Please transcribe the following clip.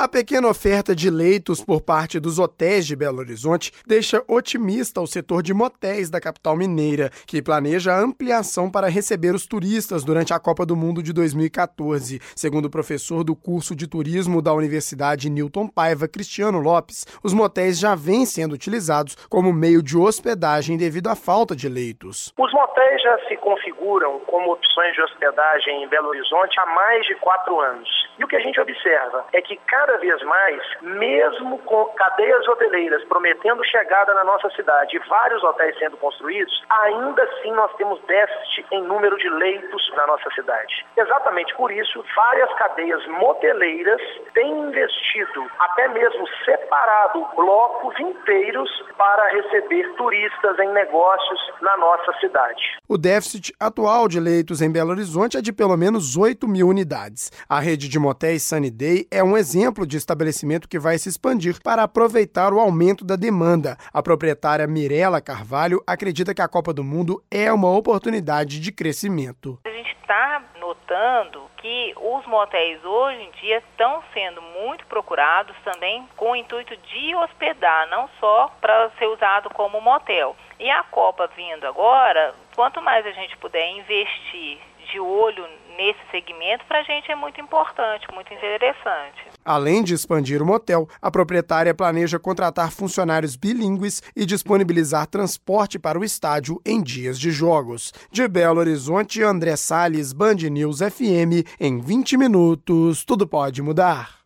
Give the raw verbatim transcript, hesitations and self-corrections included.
A pequena oferta de leitos por parte dos hotéis de Belo Horizonte deixa otimista o setor de motéis da capital mineira, que planeja a ampliação para receber os turistas durante a Copa do Mundo de dois mil e quatorze. Segundo o professor do curso de turismo da Universidade Newton Paiva, Cristiano Lopes, os motéis já vêm sendo utilizados como meio de hospedagem devido à falta de leitos. Os motéis já se configuram como opções de hospedagem em Belo Horizonte há mais de quatro anos. E o que a gente observa é que cada vez mais, mesmo com cadeias hoteleiras prometendo chegada na nossa cidade e vários hotéis sendo construídos, ainda assim nós temos déficit em número de leitos na nossa cidade. Exatamente por isso, várias cadeias moteleiras têm investido, até mesmo separado, blocos inteiros para receber turistas em negócios na nossa cidade. O déficit atual de leitos em Belo Horizonte é de pelo menos oito mil unidades. A rede de motéis Sunny Day é um exemplo de estabelecimento que vai se expandir para aproveitar o aumento da demanda. A proprietária Mirela Carvalho acredita que a Copa do Mundo é uma oportunidade de crescimento. A gente está notando que os motéis hoje em dia estão sendo muito procurados também com o intuito de hospedar, não só para ser usado como motel. E a Copa vindo agora, quanto mais a gente puder investir de olho nesse segmento, para a gente é muito importante, muito interessante. Além de expandir o motel, a proprietária planeja contratar funcionários bilíngues e disponibilizar transporte para o estádio em dias de jogos. De Belo Horizonte, André Salles, Band News F M, em vinte minutos, tudo pode mudar.